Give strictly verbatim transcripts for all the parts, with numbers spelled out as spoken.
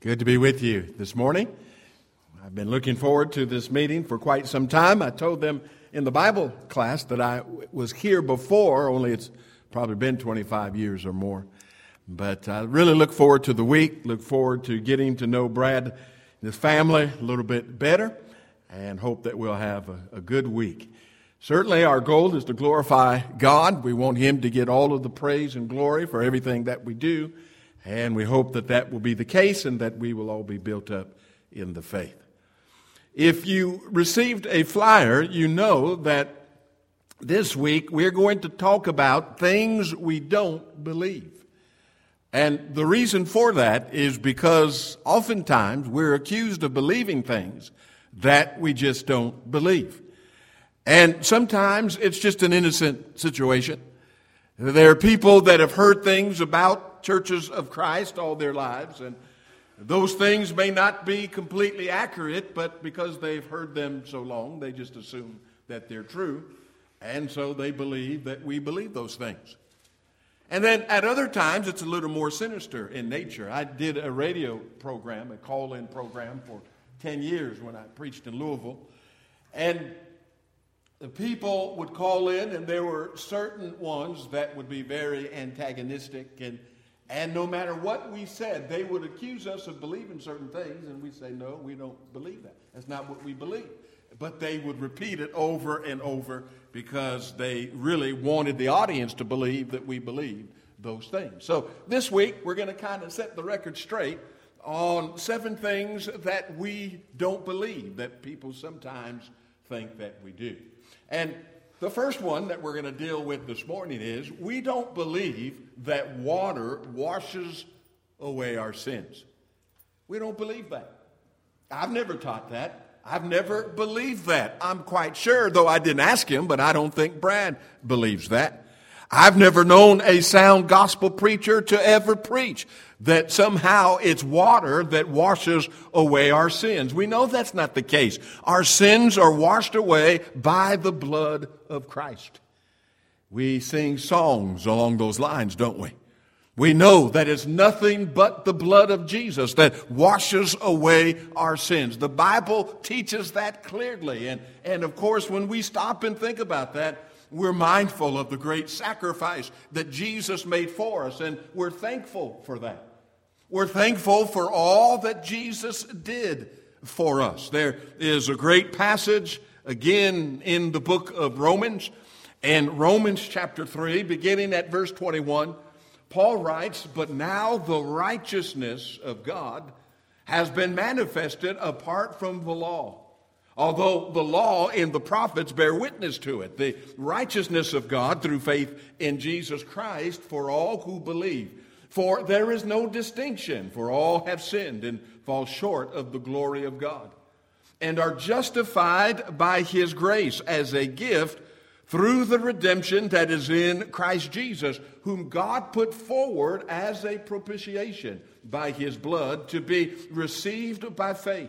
Good to be with you this morning. I've been looking forward to this meeting for quite some time. I told them in the Bible class that I was here before, only it's probably been twenty-five years or more. But I really look forward to the week, look forward to getting to know Brad and his family a little bit better, and hope that we'll have a, a good week. Certainly our goal is to glorify God. We want Him to get all of the praise and glory for everything that we do. And we hope that that will be the case and that we will all be built up in the faith. If you received a flyer, you know that this week we're going to talk about things we don't believe. And the reason for that is because oftentimes we're accused of believing things that we just don't believe. And sometimes it's just an innocent situation. There are people that have heard things about churches of Christ all their lives, and those things may not be completely accurate, but because they've heard them so long, they just assume that they're true, and so they believe that we believe those things. And then at other times, it's a little more sinister in nature. I did a radio program, a call-in program for ten years when I preached in Louisville, and the people would call in, and there were certain ones that would be very antagonistic, and And no matter what we said, they would accuse us of believing certain things, and we'd say, no, we don't believe that. That's not what we believe. But they would repeat it over and over because they really wanted the audience to believe that we believed those things. So this week, we're going to kind of set the record straight on seven things that we don't believe, that people sometimes think that we do. And the first one that we're going to deal with this morning is we don't believe that water washes away our sins. We don't believe that. I've never taught that. I've never believed that. I'm quite sure, though I didn't ask him, but I don't think Brad believes that. I've never known a sound gospel preacher to ever preach that somehow it's water that washes away our sins. We know that's not the case. Our sins are washed away by the blood of Christ. We sing songs along those lines, don't we? We know that it's nothing but the blood of Jesus that washes away our sins. The Bible teaches that clearly. And, and of course, when we stop and think about that, we're mindful of the great sacrifice that Jesus made for us, and we're thankful for that. We're thankful for all that Jesus did for us. There is a great passage, again, in the book of Romans. And Romans chapter three, beginning at verse twenty-one, Paul writes, "But now the righteousness of God has been manifested apart from the law. Although the law and the prophets bear witness to it, the righteousness of God through faith in Jesus Christ for all who believe. For there is no distinction, for all have sinned and fall short of the glory of God, and are justified by His grace as a gift through the redemption that is in Christ Jesus, whom God put forward as a propitiation by His blood to be received by faith.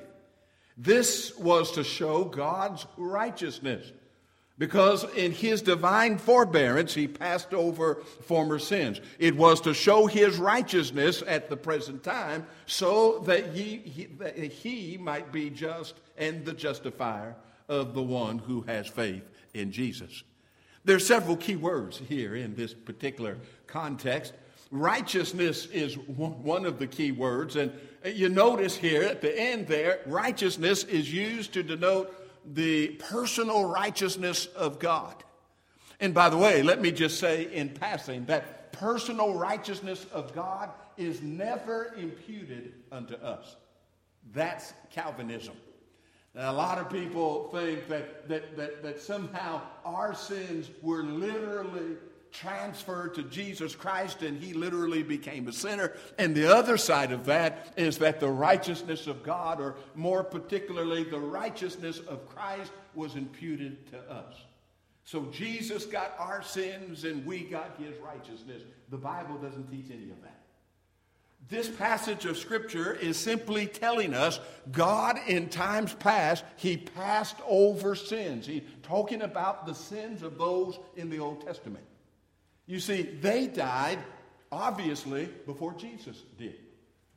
This was to show God's righteousness, because in His divine forbearance He passed over former sins. It was to show His righteousness at the present time, so that he, he, that he might be just and the justifier of the one who has faith in Jesus." There are several key words here in this particular context. Righteousness is one of the key words, and you notice here at the end there, righteousness is used to denote the personal righteousness of God. And by the way, let me just say in passing that personal righteousness of God is never imputed unto us. That's Calvinism. Now, a lot of people think that, that, that, that somehow our sins were literally transferred to Jesus Christ and He literally became a sinner. And the other side of that is that the righteousness of God, or more particularly the righteousness of Christ, was imputed to us. So Jesus got our sins and we got His righteousness. The Bible doesn't teach any of that. This passage of Scripture is simply telling us God in times past, He passed over sins. He's talking about the sins of those in the Old Testament. You see, they died, obviously, before Jesus did.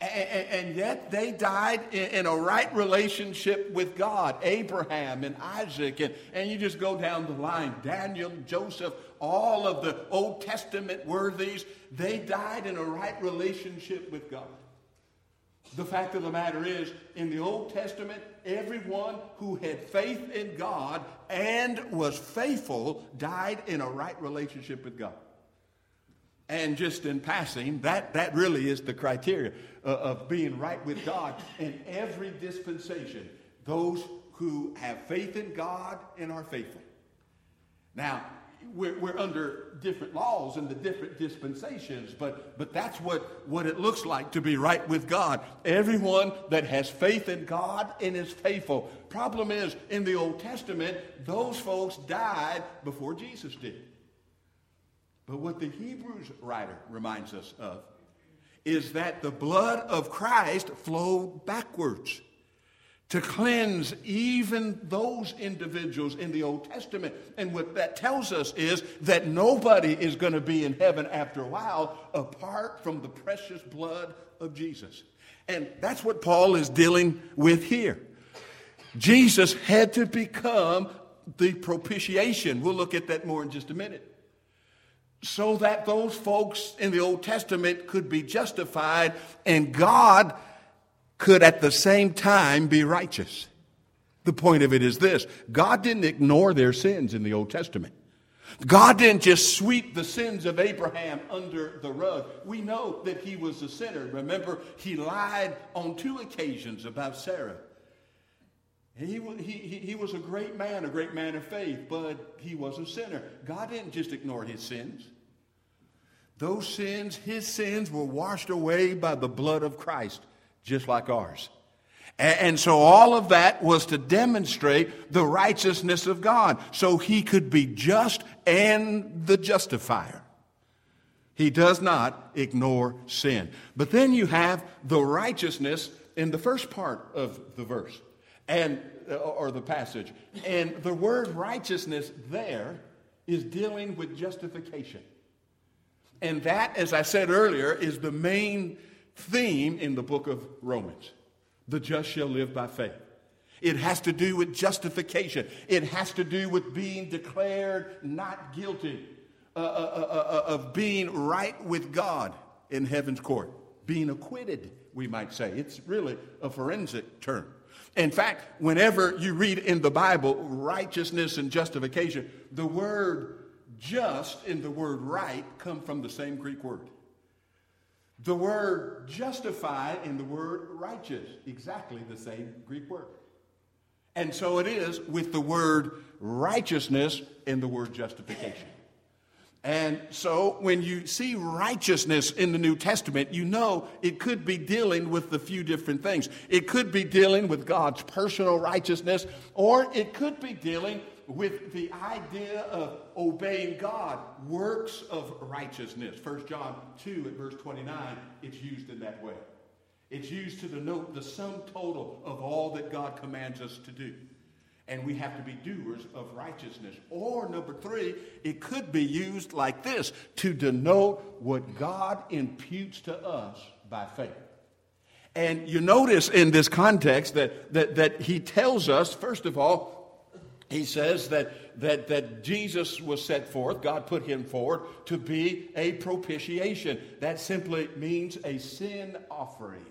And, and yet they died in, in a right relationship with God. Abraham and Isaac, and, and you just go down the line. Daniel, Joseph, all of the Old Testament worthies, they died in a right relationship with God. The fact of the matter is, in the Old Testament, everyone who had faith in God and was faithful died in a right relationship with God. And just in passing, that, that really is the criteria uh, of being right with God in every dispensation. Those who have faith in God and are faithful. Now, we're, we're under different laws in the different dispensations, but, but that's what, what it looks like to be right with God. Everyone that has faith in God and is faithful. Problem is, in the Old Testament, those folks died before Jesus did. But what the Hebrews writer reminds us of is that the blood of Christ flowed backwards to cleanse even those individuals in the Old Testament. And what that tells us is that nobody is going to be in heaven after a while apart from the precious blood of Jesus. And that's what Paul is dealing with here. Jesus had to become the propitiation. We'll look at that more in just a minute. So that those folks in the Old Testament could be justified and God could at the same time be righteous. The point of it is this: God didn't ignore their sins in the Old Testament. God didn't just sweep the sins of Abraham under the rug. We know that he was a sinner. Remember, he lied on two occasions about Sarah. He, he, he was a great man, a great man of faith, but he was a sinner. God didn't just ignore his sins. Those sins, his sins, were washed away by the blood of Christ, just like ours. And, and so all of that was to demonstrate the righteousness of God, so he could be just and the justifier. He does not ignore sin. But then you have the righteousness in the first part of the verse. And or the passage. And the word righteousness there is dealing with justification. And that, as I said earlier, is the main theme in the book of Romans. The just shall live by faith. It has to do with justification. It has to do with being declared not guilty, uh, uh, uh, uh, of being right with God in heaven's court. Being acquitted, we might say. It's really a forensic term. In fact, whenever you read in the Bible righteousness and justification, the word just and the word right come from the same Greek word. The word justify and the word righteous, exactly the same Greek word. And so it is with the word righteousness and the word justification. And so when you see righteousness in the New Testament, you know it could be dealing with a few different things. It could be dealing with God's personal righteousness, or it could be dealing with the idea of obeying God, works of righteousness. First John two at verse twenty-nine, it's used in that way. It's used to denote the sum total of all that God commands us to do. And we have to be doers of righteousness. Or number three, it could be used like this, to denote what God imputes to us by faith. And you notice in this context that, that, that he tells us, first of all, he says that, that, that Jesus was set forth, God put him forward to be a propitiation. That simply means a sin offering.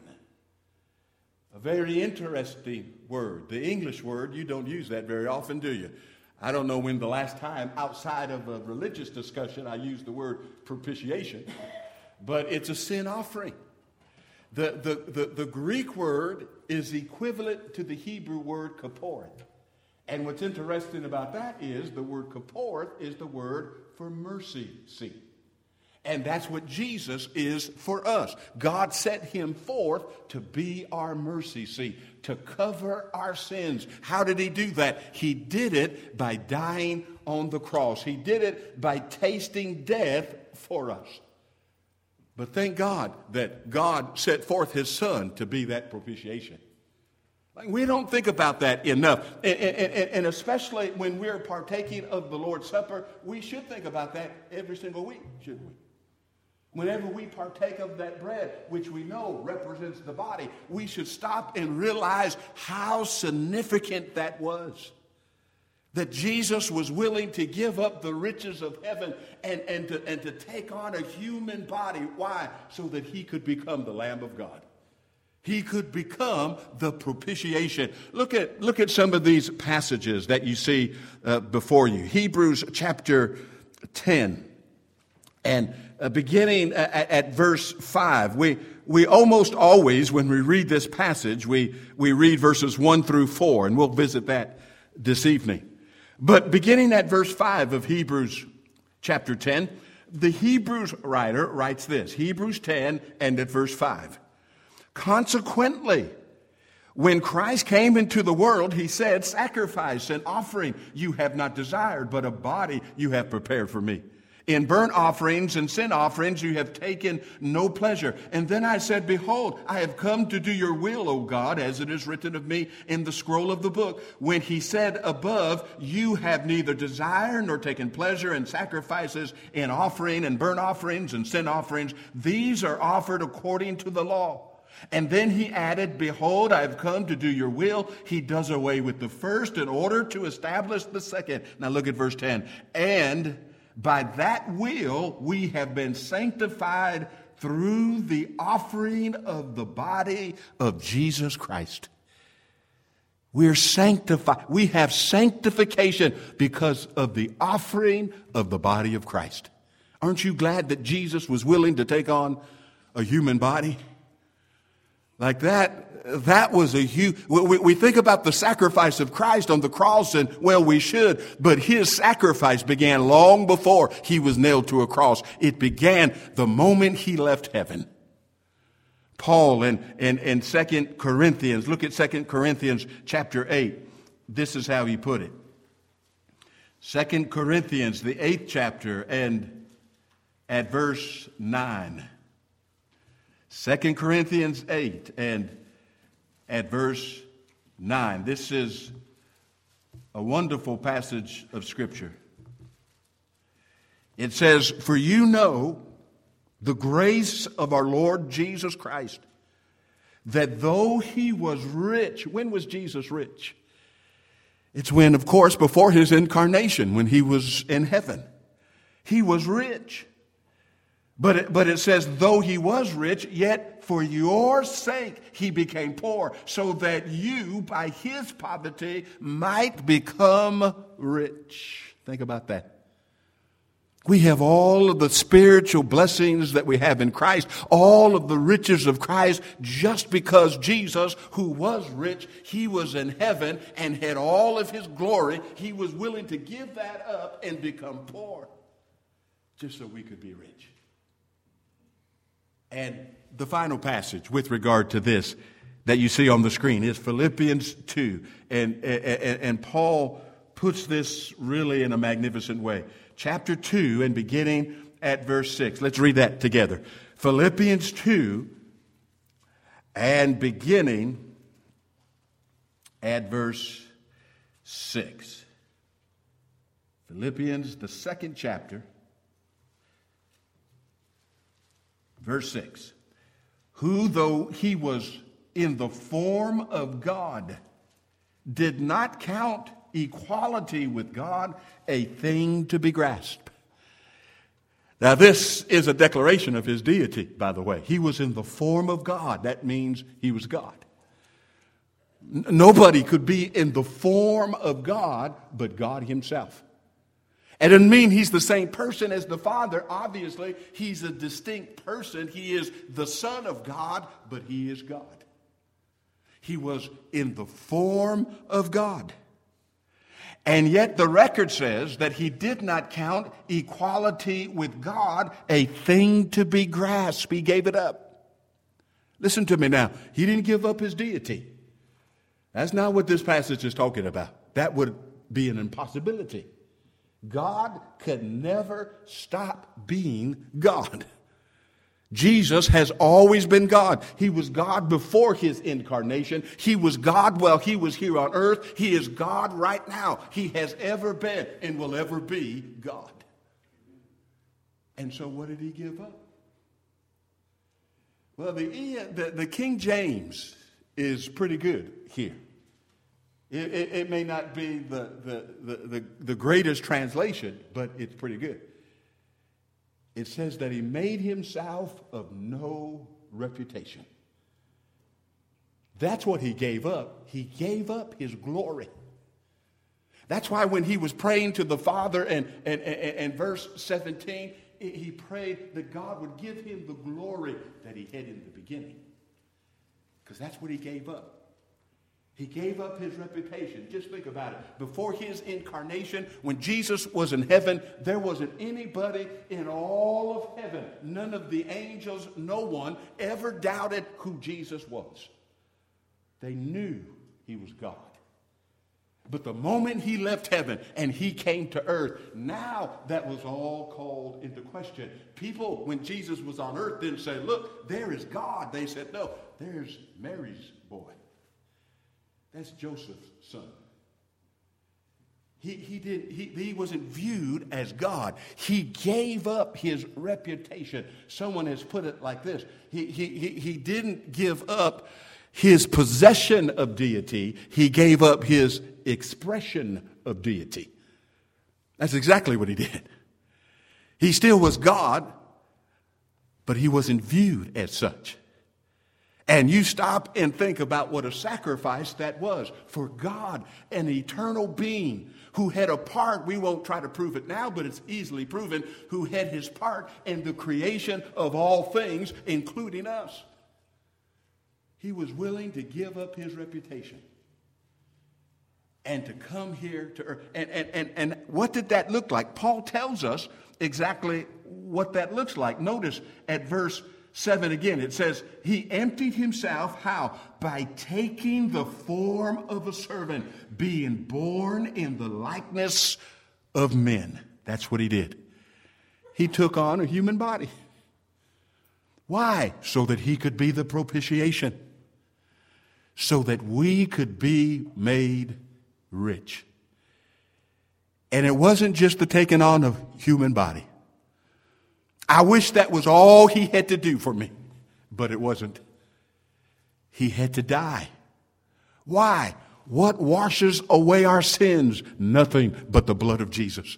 A very interesting word. The English word, you don't use that very often, do you? I don't know when the last time outside of a religious discussion I used the word propitiation, but it's a sin offering. The, the, the, the Greek word is equivalent to the Hebrew word kaporeth. And what's interesting about that is the word kaporeth is the word for mercy seat. And that's what Jesus is for us. God set him forth to be our mercy seat, to cover our sins. How did he do that? He did it by dying on the cross. He did it by tasting death for us. But thank God that God set forth his Son to be that propitiation. Like, we don't think about that enough. And, and, and especially when we're partaking of the Lord's Supper, we should think about that every single week, shouldn't we? Whenever we partake of that bread, which we know represents the body, we should stop and realize how significant that was. That Jesus was willing to give up the riches of heaven and, and, to, and to take on a human body. Why? So that he could become the Lamb of God. He could become the propitiation. Look at, look at some of these passages that you see uh, before you. Hebrews chapter ten. And uh, beginning at, at verse five, we, we almost always, when we read this passage, we, we read verses one through four, and we'll visit that this evening. But beginning at verse five of Hebrews chapter ten, the Hebrews writer writes this, Hebrews ten and at verse five. Consequently, when Christ came into the world, he said, sacrifice and offering you have not desired, but a body you have prepared for me. In burnt offerings and sin offerings you have taken no pleasure. And then I said, behold, I have come to do your will, O God, as it is written of me in the scroll of the book. When he said above, you have neither desired nor taken pleasure in sacrifices, in offering and burnt offerings and sin offerings. These are offered according to the law. And then he added, behold, I have come to do your will. He does away with the first in order to establish the second. Now look at verse ten. And by that will we have been sanctified through the offering of the body of Jesus Christ. We're sanctified. We have sanctification because of the offering of the body of Christ. Aren't you glad that Jesus was willing to take on a human body? Like that, that was a huge, we, we think about the sacrifice of Christ on the cross, and well, we should, but his sacrifice began long before he was nailed to a cross. It began the moment he left heaven. Paul in, in, in Second Corinthians, look at Second Corinthians chapter eight. This is how he put it. Second Corinthians, the eighth chapter, and at verse nine. Second Corinthians eight and at verse nine. This is a wonderful passage of Scripture. It says, for you know the grace of our Lord Jesus Christ, that though he was rich, when was Jesus rich? It's when, of course, before his incarnation, when he was in heaven. He was rich. But it, but it says, though he was rich, yet for your sake he became poor, so that you, by his poverty, might become rich. Think about that. We have all of the spiritual blessings that we have in Christ, all of the riches of Christ, just because Jesus, who was rich, he was in heaven and had all of his glory. He was willing to give that up and become poor, just so we could be rich. And the final passage with regard to this that you see on the screen is Philippians two. And, and, and Paul puts this really in a magnificent way. Chapter two and beginning at verse six. Let's read that together. Philippians two and beginning at verse six. Philippians, the second chapter. Verse six, who though he was in the form of God, did not count equality with God a thing to be grasped. Now this is a declaration of his deity, by the way. He was in the form of God. That means he was God. N- nobody could be in the form of God but God himself. It doesn't mean he's the same person as the Father. Obviously, he's a distinct person. He is the Son of God, but he is God. He was in the form of God. And yet the record says that he did not count equality with God a thing to be grasped. He gave it up. Listen to me now. He didn't give up his deity. That's not what this passage is talking about. That would be an impossibility. God could never stop being God. Jesus has always been God. He was God before his incarnation. He was God while he was here on earth. He is God right now. He has ever been and will ever be God. And so what did he give up? Well, the, the, the King James is pretty good here. It, it, it may not be the, the, the, the, the greatest translation, but it's pretty good. It says that he made himself of no reputation. That's what he gave up. He gave up his glory. That's why when he was praying to the Father and, and, and, and verse seventeen, he prayed that God would give him the glory that he had in the beginning. Because that's what he gave up. He gave up his reputation. Just think about it. Before his incarnation, when Jesus was in heaven, there wasn't anybody in all of heaven, none of the angels, no one ever doubted who Jesus was. They knew he was God. But the moment he left heaven and he came to earth, now that was all called into question. People, when Jesus was on earth, didn't say, look, there is God. They said, no, there's Mary's boy. That's Joseph's son. He, he, did, he, he wasn't viewed as God. He gave up his reputation. Someone has put it like this. He, he, he, he didn't give up his possession of deity. He gave up his expression of deity. That's exactly what he did. He still was God, but he wasn't viewed as such. And you stop and think about what a sacrifice that was for God, an eternal being who had a part, we won't try to prove it now, but it's easily proven, who had his part in the creation of all things, including us. He was willing to give up his reputation and to come here to earth. And, and, and, and what did that look like? Paul tells us exactly what that looks like. Notice at verse seven again, it says, he emptied himself, how? By taking the form of a servant, being born in the likeness of men. That's what he did. He took on a human body. Why? So that he could be the propitiation. So that we could be made rich. And it wasn't just the taking on of human body. I wish that was all he had to do for me, but it wasn't. He had to die. Why? What washes away our sins? Nothing but the blood of Jesus.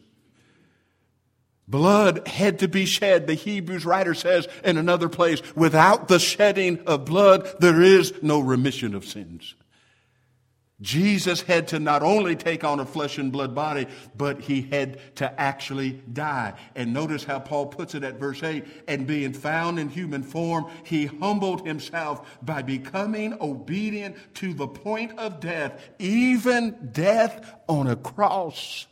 Blood had to be shed. The Hebrews writer says in another place, without the shedding of blood, there is no remission of sins. Jesus had to not only take on a flesh and blood body, but he had to actually die. And notice how Paul puts it at verse eight. And being found in human form, he humbled himself by becoming obedient to the point of death, even death on a cross.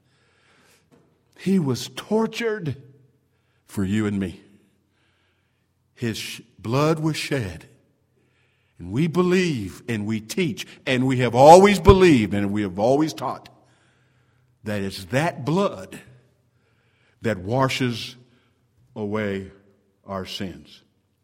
He was tortured for you and me. His blood was shed. And we believe and we teach and we have always believed and we have always taught that it's that blood that washes away our sins.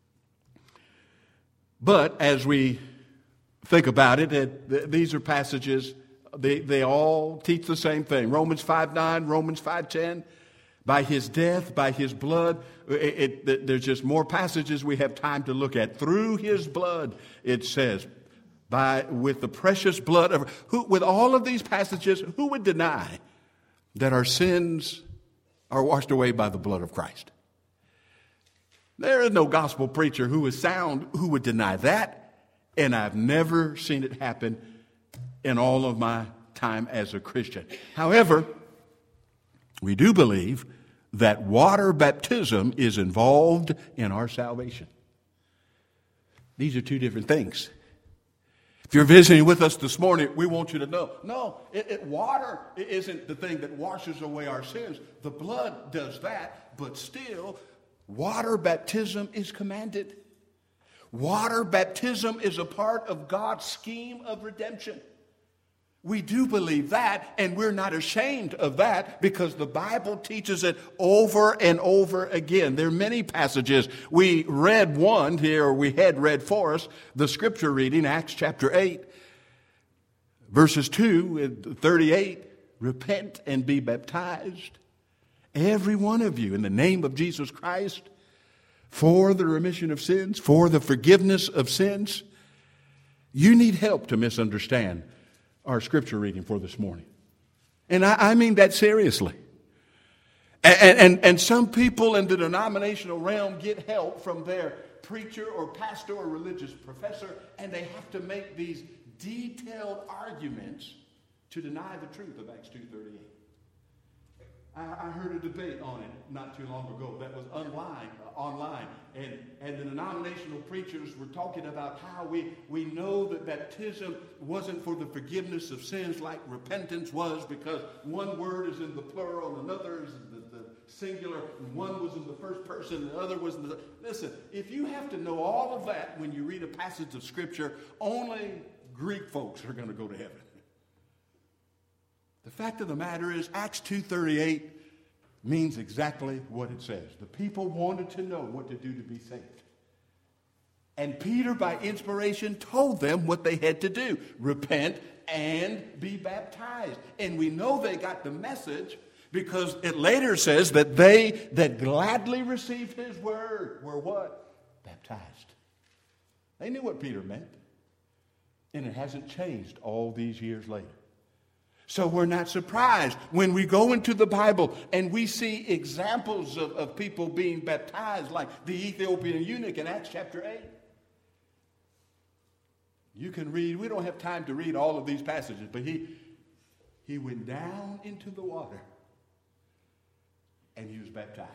But as we think about it, it these are passages, they, they all teach the same thing. Romans five nine, Romans five ten. By his death, by his blood, it, it, there's just more passages we have time to look at. Through his blood, it says, by with the precious blood of who. With all of these passages, who would deny that our sins are washed away by the blood of Christ? There is no gospel preacher who is sound who would deny that, and I've never seen it happen in all of my time as a Christian. However, we do believe that water baptism is involved in our salvation. These are two different things. If you're visiting with us this morning, we want you to know, no, it, it, water isn't the thing that washes away our sins. The blood does that, but still, water baptism is commanded. Water baptism is a part of God's scheme of redemption. We do believe that, and we're not ashamed of that because the Bible teaches it over and over again. There are many passages. We read one here, or we had read for us, the scripture reading, Acts chapter eight, verses two and thirty-eight. Repent and be baptized, every one of you, in the name of Jesus Christ, for the remission of sins, for the forgiveness of sins. You need help to misunderstand our scripture reading for this morning. And I, I mean that seriously. And, and, and some people in the denominational realm get help from their preacher or pastor or religious professor, and they have to make these detailed arguments to deny the truth of Acts two thirty-eight. I heard a debate on it not too long ago that was online, uh, online, and, and the denominational preachers were talking about how we, we know that baptism wasn't for the forgiveness of sins like repentance was, because one word is in the plural and another is in the, the singular, and one was in the first person and the other was in the... Listen, if you have to know all of that when you read a passage of Scripture, only Greek folks are going to go to heaven. The fact of the matter is, Acts two thirty-eight means exactly what it says. The people wanted to know what to do to be saved. And Peter, by inspiration, told them what they had to do. Repent and be baptized. And we know they got the message because it later says that they that gladly received his word were what? Baptized. They knew what Peter meant. And it hasn't changed all these years later. So we're not surprised when we go into the Bible and we see examples of, of people being baptized, like the Ethiopian eunuch in Acts chapter eight. You can read, we don't have time to read all of these passages, but he, he went down into the water and he was baptized.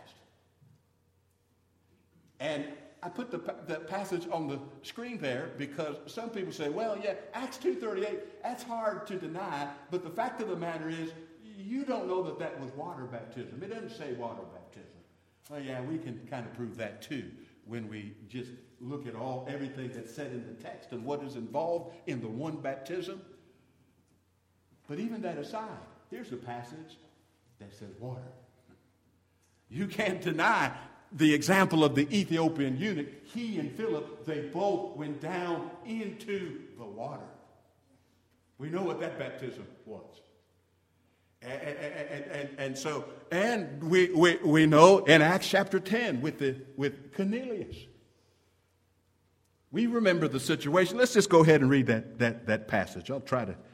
And I put the, the passage on the screen there because some people say, well, yeah, Acts two thirty-eight, that's hard to deny. But the fact of the matter is, you don't know that that was water baptism. It doesn't say water baptism. Well, yeah, we can kind of prove that too when we just look at all everything that's said in the text and what is involved in the one baptism. But even that aside, here's a passage that says water. You can't deny the example of the Ethiopian eunuch. He and Philip, they both went down into the water. We know what that baptism was. And, and, and, and so, and we, we, we know in Acts chapter ten with, the, with Cornelius. We remember the situation. Let's just go ahead and read that, that, that passage. I'll try to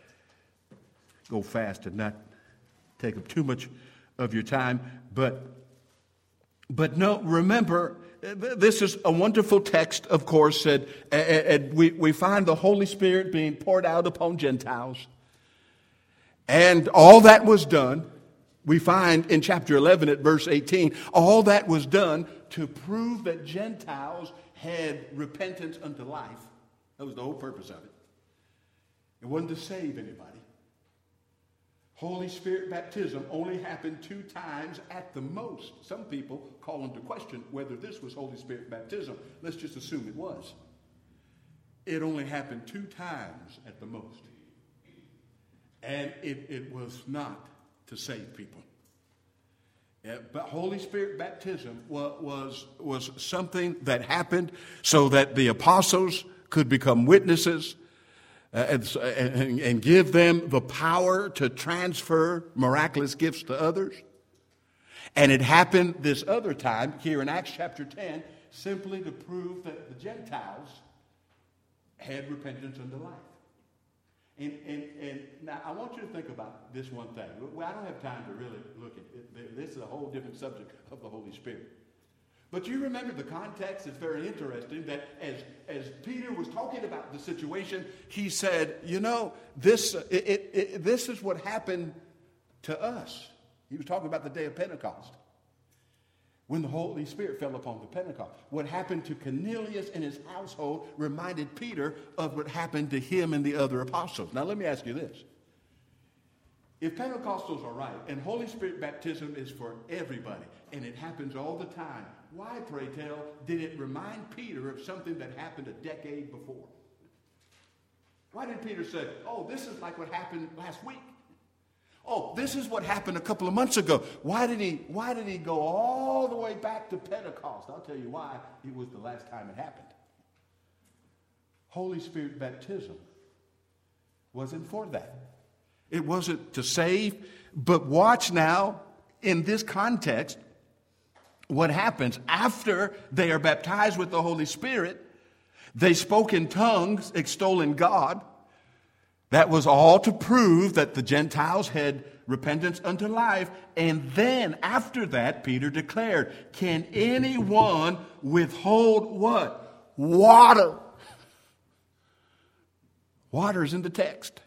go fast and not take up too much of your time. But But no, remember, this is a wonderful text, of course, and, and we, we find the Holy Spirit being poured out upon Gentiles. And all that was done, we find in chapter eleven at verse eighteen, all that was done to prove that Gentiles had repentance unto life. That was the whole purpose of it. It wasn't to save anybody. Holy Spirit baptism only happened two times at the most. Some people call into question whether this was Holy Spirit baptism. Let's just assume it was. It only happened two times at the most. And it, it was not to save people. Yeah, but Holy Spirit baptism was, was, was something that happened so that the apostles could become witnesses. Uh, and, and, and give them the power to transfer miraculous gifts to others. And it happened this other time here in Acts chapter ten simply to prove that the Gentiles had repentance unto life. And, and, and now I want you to think about this one thing. Well, I don't have time to really look at it. This is a whole different subject of the Holy Spirit. But you remember the context is very interesting that as, as Peter was talking about the situation, he said, you know, this, it, it, it, this is what happened to us. He was talking about the day of Pentecost, when the Holy Spirit fell upon the Pentecost. What happened to Cornelius and his household reminded Peter of what happened to him and the other apostles. Now let me ask you this. If Pentecostals are right, and Holy Spirit baptism is for everybody, and it happens all the time, why, pray tell, did it remind Peter of something that happened a decade before? Why did Peter say, oh, this is like what happened last week? Oh, this is what happened a couple of months ago. Why did he, why did he go all the way back to Pentecost? I'll tell you why. It was the last time it happened. Holy Spirit baptism wasn't for that. It wasn't to save, but watch now, in this context, what happens after they are baptized with the Holy Spirit, they spoke in tongues, extolling God. That was all to prove that the Gentiles had repentance unto life. And then after that, Peter declared, can anyone withhold what? Water. Water is in the text.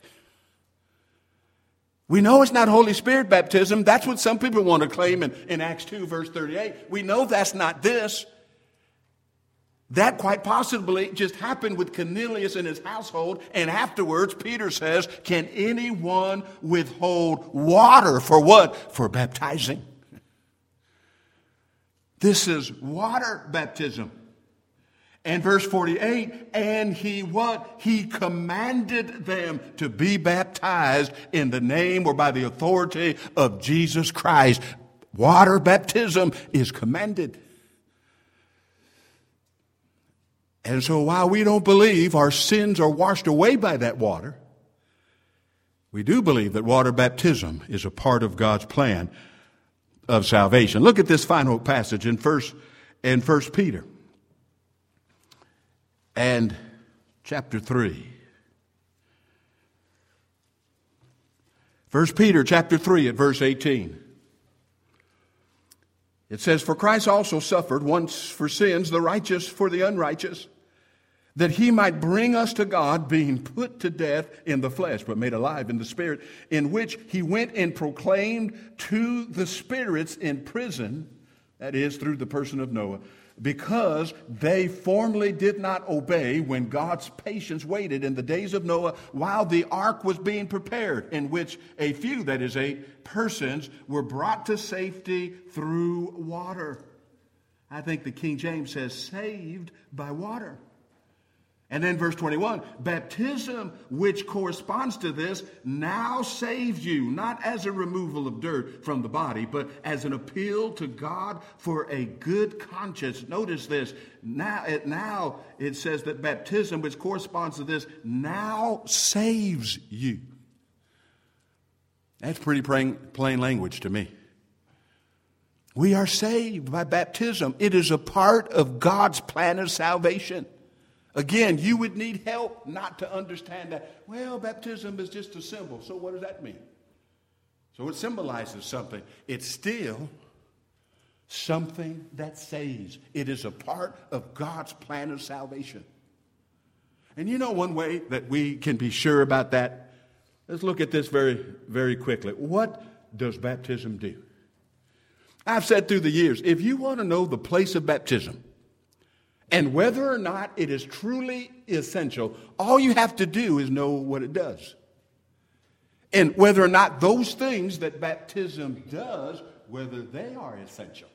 We know it's not Holy Spirit baptism. That's what some people want to claim in, in Acts two, verse thirty-eight. We know that's not this. That quite possibly just happened with Cornelius and his household. And afterwards, Peter says, can anyone withhold water for what? For baptizing. This is water baptism. And verse forty-eight, and he what? He commanded them to be baptized in the name or by the authority of Jesus Christ. Water baptism is commanded. And so while we don't believe our sins are washed away by that water, we do believe that water baptism is a part of God's plan of salvation. Look at this final passage in First in First Peter and chapter three. First Peter chapter three at verse eighteen. It says, for Christ also suffered once for sins, the righteous for the unrighteous, that he might bring us to God, being put to death in the flesh, but made alive in the spirit, in which he went and proclaimed to the spirits in prison, that is, through the person of Noah, because they formerly did not obey when God's patience waited in the days of Noah while the ark was being prepared, in which a few, that is eight persons, were brought to safety through water. I think the King James says saved by water. And then verse twenty-one, baptism, which corresponds to this, now saves you, not as a removal of dirt from the body, but as an appeal to God for a good conscience. Notice this, now it, now it says that baptism, which corresponds to this, now saves you. That's pretty plain, plain language to me. We are saved by baptism. It is a part of God's plan of salvation. Again, you would need help not to understand that, well, baptism is just a symbol. So what does that mean? So it symbolizes something. It's still something that saves. It is a part of God's plan of salvation. And you know one way that we can be sure about that? Let's look at this very, very quickly. What does baptism do? I've said through the years, if you want to know the place of baptism, and whether or not it is truly essential, all you have to do is know what it does. And whether or not those things that baptism does, whether they are essential.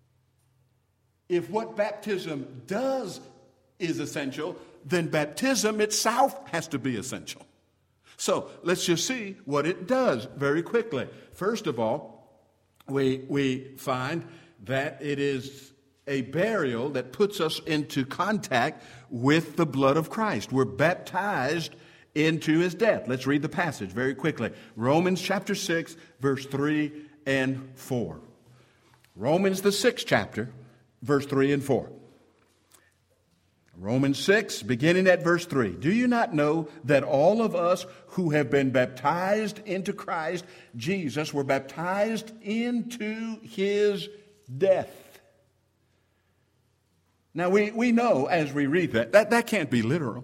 If what baptism does is essential, then baptism itself has to be essential. So let's just see what it does very quickly. First of all, we, we find that it is a burial that puts us into contact with the blood of Christ. We're baptized into his death. Let's read the passage very quickly. Romans chapter six, verse three and four. Romans the sixth chapter, verse three and four. Romans six, beginning at verse three. Do you not know that all of us who have been baptized into Christ Jesus were baptized into his death? Now, we, we know as we read that, that, that can't be literal.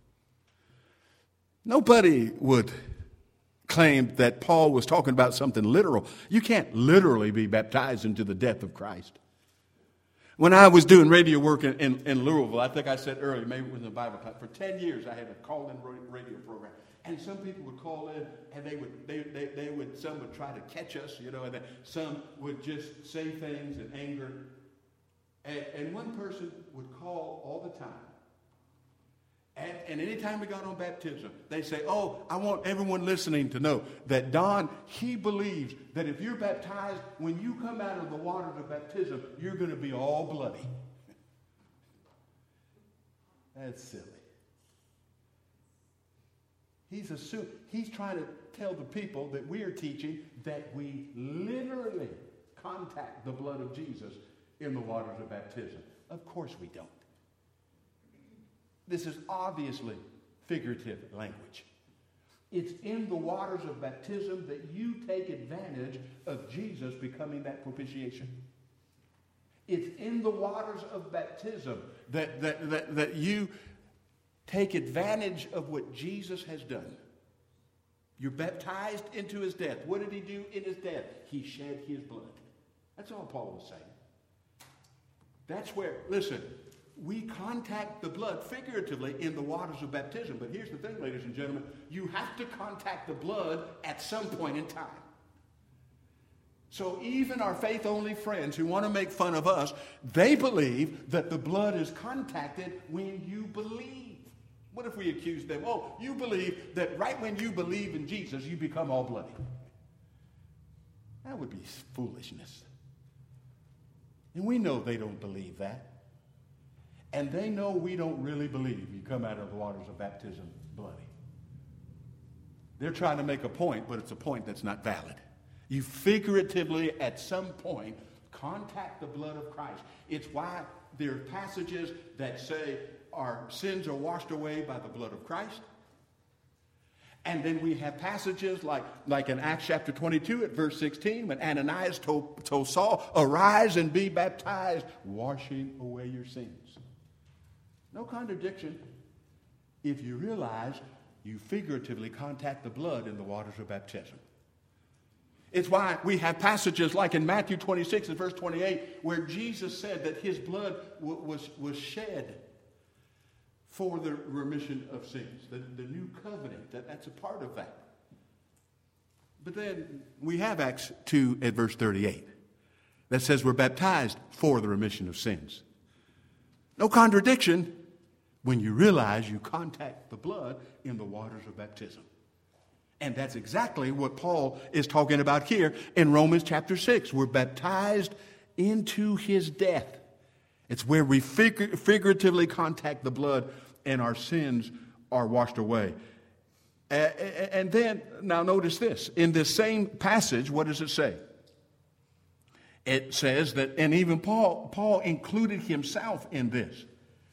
Nobody would claim that Paul was talking about something literal. You can't literally be baptized into the death of Christ. When I was doing radio work in, in, in Louisville, I think I said earlier, maybe it was in the Bible class, for ten years I had a call-in radio program. And some people would call in, and they would, they, they, they would, some would try to catch us, you know, and then some would just say things in anger. And, and one person would call all the time. And, and anytime we got on baptism, they say, oh, I want everyone listening to know that Don, he believes that if you're baptized, when you come out of the water of baptism, you're going to be all bloody. That's silly. He's assumed, he's trying to tell the people that we are teaching that we literally contact the blood of Jesus in the waters of baptism? Of course we don't. This is obviously figurative language. It's in the waters of baptism that you take advantage of Jesus becoming that propitiation. It's in the waters of baptism that, that, that, that you take advantage of what Jesus has done. You're baptized into his death. What did he do in his death? He shed his blood. That's all Paul was saying. That's where, listen, we contact the blood figuratively in the waters of baptism. But here's the thing, ladies and gentlemen. You have to contact the blood at some point in time. So even our faith-only friends who want to make fun of us, they believe that the blood is contacted when you believe. What if we accuse them? Oh, you believe that right when you believe in Jesus, you become all bloody. That would be foolishness. And we know they don't believe that. And they know we don't really believe you come out of the waters of baptism bloody. They're trying to make a point, but it's a point that's not valid. You figuratively, at some point, contact the blood of Christ. It's why there are passages that say our sins are washed away by the blood of Christ. And then we have passages like, like in Acts chapter twenty-two at verse sixteen, when Ananias told, told Saul, arise and be baptized, washing away your sins. No contradiction if you realize you figuratively contact the blood in the waters of baptism. It's why we have passages like in Matthew twenty-six and verse twenty-eight where Jesus said that his blood w- was, was shed for the remission of sins. The, the new covenant, that, that's a part of that. But then we have Acts two at verse thirty-eight that says we're baptized for the remission of sins. No contradiction when you realize you contact the blood in the waters of baptism. And that's exactly what Paul is talking about here in Romans chapter six. We're baptized into his death. It's where we fig- figuratively contact the blood and our sins are washed away. Uh, and then, now notice this. In this same passage, what does it say? It says that, and even Paul, Paul included himself in this.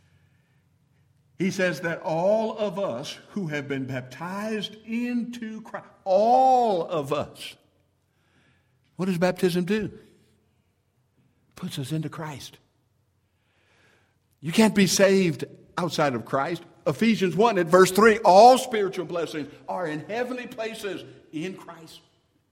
He says that all of us who have been baptized into Christ, all of us, what does baptism do? Puts us into Christ. You can't be saved outside of Christ. Ephesians one at verse three, all spiritual blessings are in heavenly places in Christ.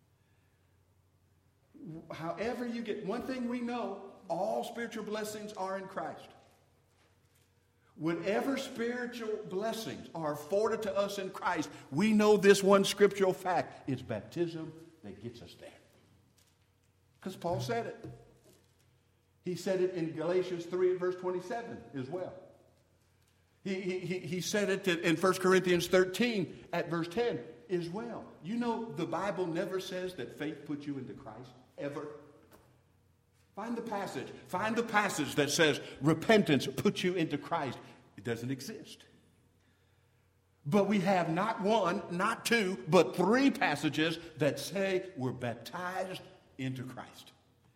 However you get, one thing we know, all spiritual blessings are in Christ. Whatever spiritual blessings are afforded to us in Christ, we know this one scriptural fact. It's baptism that gets us there. Because Paul said it. He said it in Galatians three verse twenty-seven as well. He, he, he said it in First Corinthians thirteen at verse ten as well. You know, the Bible never says that faith puts you into Christ, ever. Find the passage. Find the passage that says repentance puts you into Christ. It doesn't exist. But we have not one, not two, but three passages that say we're baptized into Christ.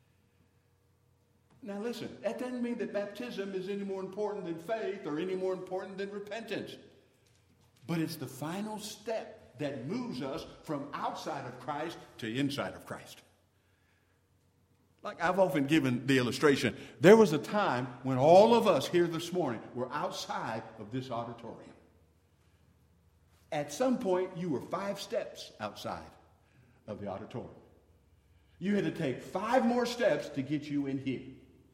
Now listen, that doesn't mean that baptism is any more important than faith or any more important than repentance. But it's the final step that moves us from outside of Christ to inside of Christ. Like I've often given the illustration, there was a time when all of us here this morning were outside of this auditorium. At some point, you were five steps outside of the auditorium. You had to take five more steps to get you in here.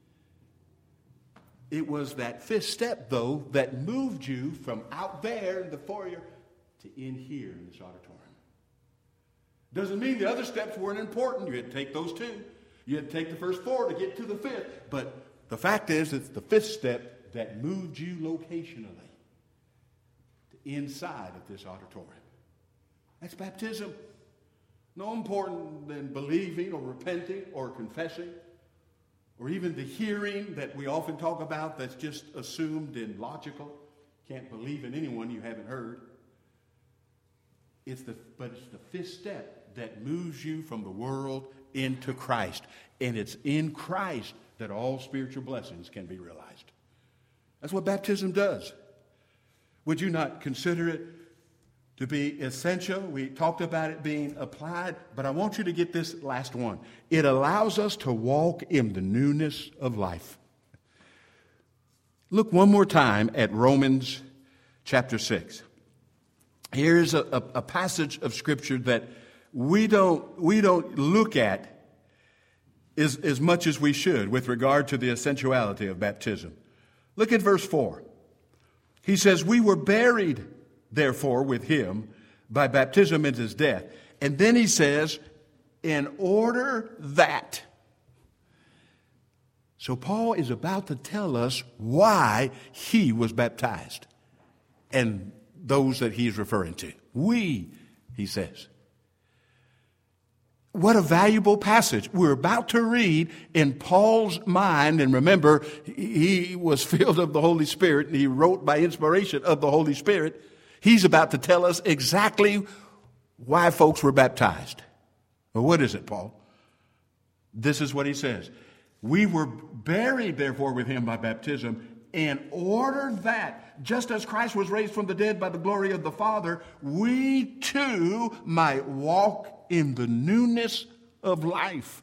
It was that fifth step, though, that moved you from out there in the foyer to in here in this auditorium. Doesn't mean the other steps weren't important. You had to take those two. You had to take the first four to get to the fifth. But the fact is, it's the fifth step that moved you locationally to inside of this auditorium. That's baptism. No important than believing or repenting or confessing, or even the hearing that we often talk about that's just assumed and logical. Can't believe in anyone you haven't heard. It's the, but it's the fifth step that moves you from the world into Christ. And it's in Christ that all spiritual blessings can be realized. That's what baptism does. Would you not consider it to be essential? We talked about it being applied, but I want you to get this last one. It allows us to walk in the newness of life. Look one more time at Romans chapter six. Here's a, a, a passage of Scripture that we don't, we don't look at as, as much as we should with regard to the essentiality of baptism. Look at verse four. He says, we were buried, therefore, with him by baptism into his death. And then he says, in order that. So Paul is about to tell us why he was baptized. And those that he's referring to. We, he says. What a valuable passage. We're about to read in Paul's mind, and remember, he was filled of the Holy Spirit, and he wrote by inspiration of the Holy Spirit. He's about to tell us exactly why folks were baptized. Well, what is it, Paul? This is what he says. We were buried, therefore, with him by baptism, in order that, just as Christ was raised from the dead by the glory of the Father, we too might walk in the newness of life.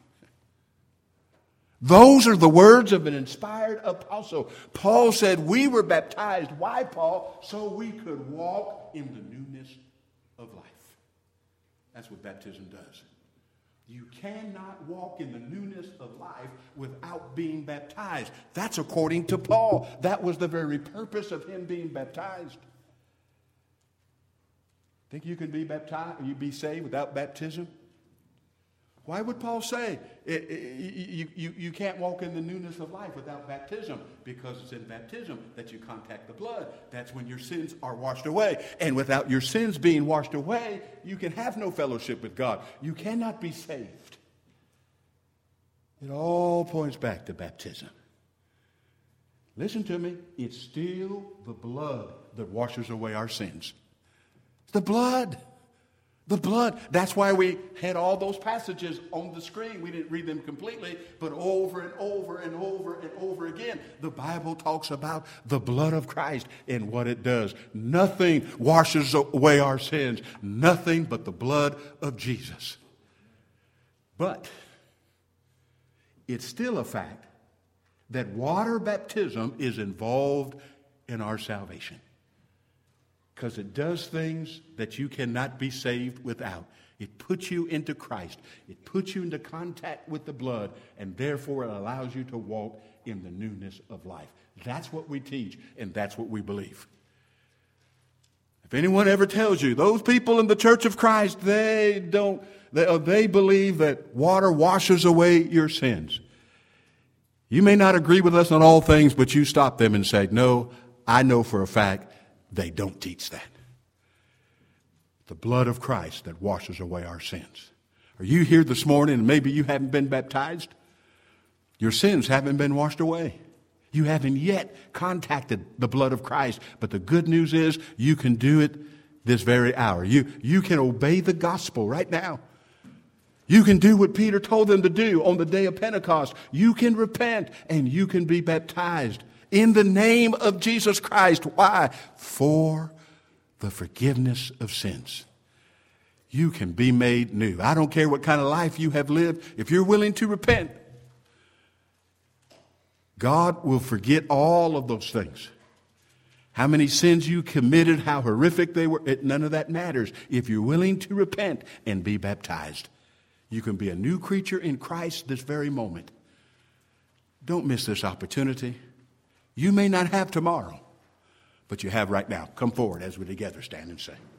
Those are the words of an inspired apostle. Paul said we were baptized. Why, Paul? So we could walk in the newness of life. That's what baptism does. You cannot walk in the newness of life without being baptized. That's according to Paul. That was the very purpose of him being baptized. Think you can be baptized, you be saved without baptism? Why would Paul say it, it, you, you, you can't walk in the newness of life without baptism? Because it's in baptism that you contact the blood. That's when your sins are washed away. And without your sins being washed away, you can have no fellowship with God. You cannot be saved. It all points back to baptism. Listen to me. It's still the blood that washes away our sins. It's the blood. The blood. That's why we had all those passages on the screen. We didn't read them completely, but over and over and over and over again, the Bible talks about the blood of Christ and what it does. Nothing washes away our sins. Nothing but the blood of Jesus. But it's still a fact that water baptism is involved in our salvation. Because it does things that you cannot be saved without. It puts you into Christ. It puts you into contact with the blood, and therefore it allows you to walk in the newness of life. That's what we teach, and that's what we believe. If anyone ever tells you, those people in the Church of Christ, they don't, they, they believe that water washes away your sins. You may not agree with us on all things, but you stop them and say, no, I know for a fact they don't teach that. The blood of Christ that washes away our sins. Are you here this morning and maybe you haven't been baptized? Your sins haven't been washed away. You haven't yet contacted the blood of Christ. But the good news is you can do it this very hour. You, you can obey the gospel right now. You can do what Peter told them to do on the day of Pentecost. You can repent and you can be baptized in the name of Jesus Christ. Why? For the forgiveness of sins. You can be made new. I don't care what kind of life you have lived. If you're willing to repent, God will forget all of those things. How many sins you committed, how horrific they were, it, none of that matters. If you're willing to repent and be baptized, you can be a new creature in Christ this very moment. Don't miss this opportunity. You may not have tomorrow, but you have right now. Come forward as we together stand and sing.